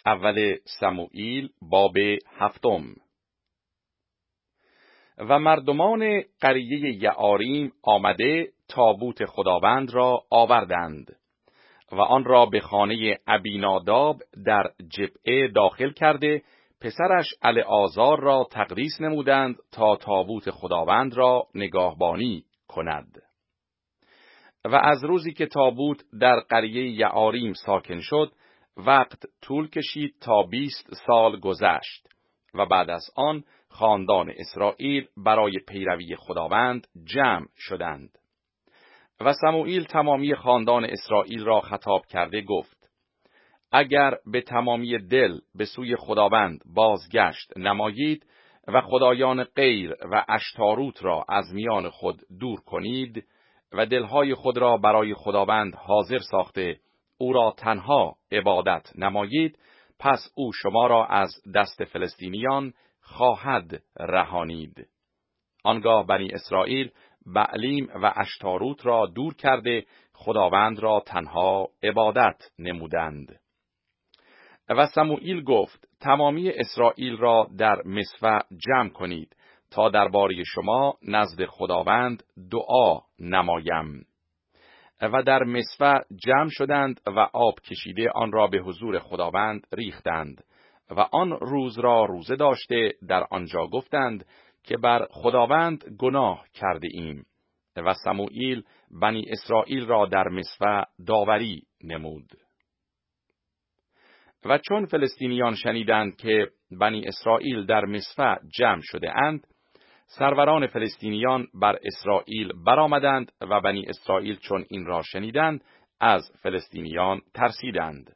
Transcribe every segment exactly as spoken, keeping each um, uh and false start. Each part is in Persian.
اول سموئیل باب هفتم. و مردمان قریه یعاریم آمده تابوت خداوند را آوردند و آن را به خانه ابیناداب در جبعه داخل کرده پسرش العازار را تقدیس نمودند تا تابوت خداوند را نگاهبانی کند. و از روزی که تابوت در قریه یعاریم ساکن شد وقت طول کشید تا بیست سال گذشت و بعد از آن خاندان اسرائیل برای پیروی خداوند جمع شدند. و سموئیل تمامی خاندان اسرائیل را خطاب کرده گفت: اگر به تمامی دل به سوی خداوند بازگشت نمایید و خدایان غیر و اشتاروت را از میان خود دور کنید و دلهای خود را برای خداوند حاضر ساخته او را تنها عبادت نمایید، پس او شما را از دست فلسطینیان خواهد رهانید. آنگاه بنی اسرائیل بعلیم و اشتاروت را دور کرده خداوند را تنها عبادت نمودند. و سموئیل گفت: تمامی اسرائیل را در مصفا جمع کنید تا درباره شما نزد خداوند دعا نمایم. و در مصفا جمع شدند و آب کشیده آن را به حضور خداوند ریختند و آن روز را روزه داشته در آنجا گفتند که بر خداوند گناه کرده ایم. و سموئیل بنی اسرائیل را در مصفا داوری نمود. و چون فلسطینیان شنیدند که بنی اسرائیل در مصفا جمع شده اند، سروران فلسطینیان بر اسرائیل برآمدند و بنی اسرائیل چون این را شنیدند از فلسطینیان ترسیدند.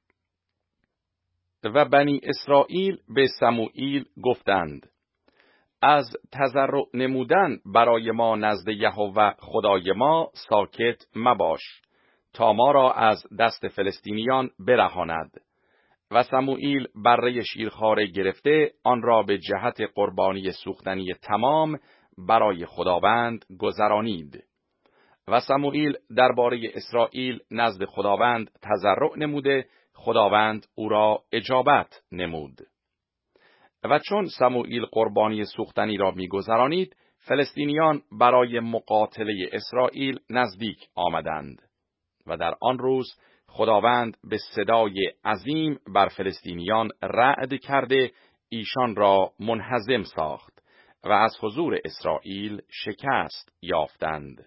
و بنی اسرائیل به سموئیل گفتند: از تضرع نمودن برای ما نزد یهوه خدای ما ساکت مباش تا ما را از دست فلسطینیان برهاند. و سموئیل بره شیرخواره گرفته آن را به جهت قربانی سوختنی تمام برای خداوند گذرانید. و سموئیل درباره اسرائیل نزد خداوند تضرع نموده خداوند او را اجابت نمود. و چون سموئیل قربانی سوختنی را می‌گذرانید، فلسطینیان برای مقاتله اسرائیل نزدیک آمدند. و در آن روز خداوند به صدای عظیم بر فلسطینیان رعد کرده ایشان را منهزم ساخت و از حضور اسرائیل شکست یافتند.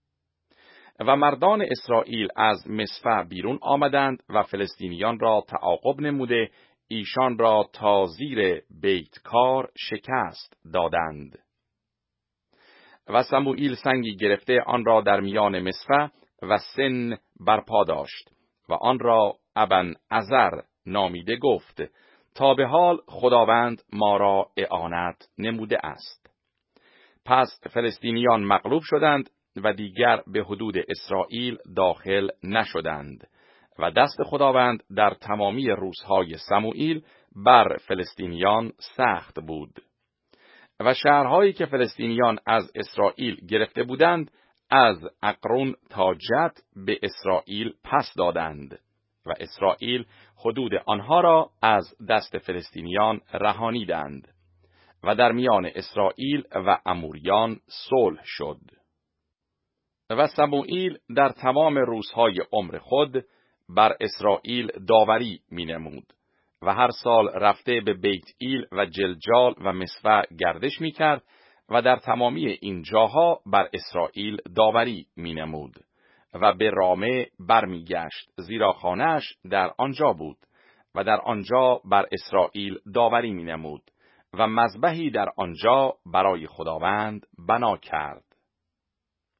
و مردان اسرائیل از مصفا بیرون آمدند و فلسطینیان را تعاقب نموده ایشان را تا زیر بیتکار شکست دادند. و سموئیل سنگی گرفته آن را در میان مصفا و سن برپا داشت و آن را ابن عزر نامیده گفت: تا به حال خداوند ما را اعانت نموده است. پس فلسطینیان مغلوب شدند و دیگر به حدود اسرائیل داخل نشدند و دست خداوند در تمامی روزهای سموئیل بر فلسطینیان سخت بود. و شهرهایی که فلسطینیان از اسرائیل گرفته بودند از اقرون تا جت به اسرائیل پس دادند و اسرائیل حدود آنها را از دست فلسطینیان رهانیدند و در میان اسرائیل و اموریان صلح شد. و سموئیل در تمام روزهای عمر خود بر اسرائیل داوری می نمود و هر سال رفته به بیت ایل و جلجال و مصفا گردش می کرد و در تمامی این جاها بر اسرائیل داوری می نمود و به رامه برمی گشت، زیرا خانه‌اش در آنجا بود و در آنجا بر اسرائیل داوری می نمود و مذبحی در آنجا برای خداوند بنا کرد.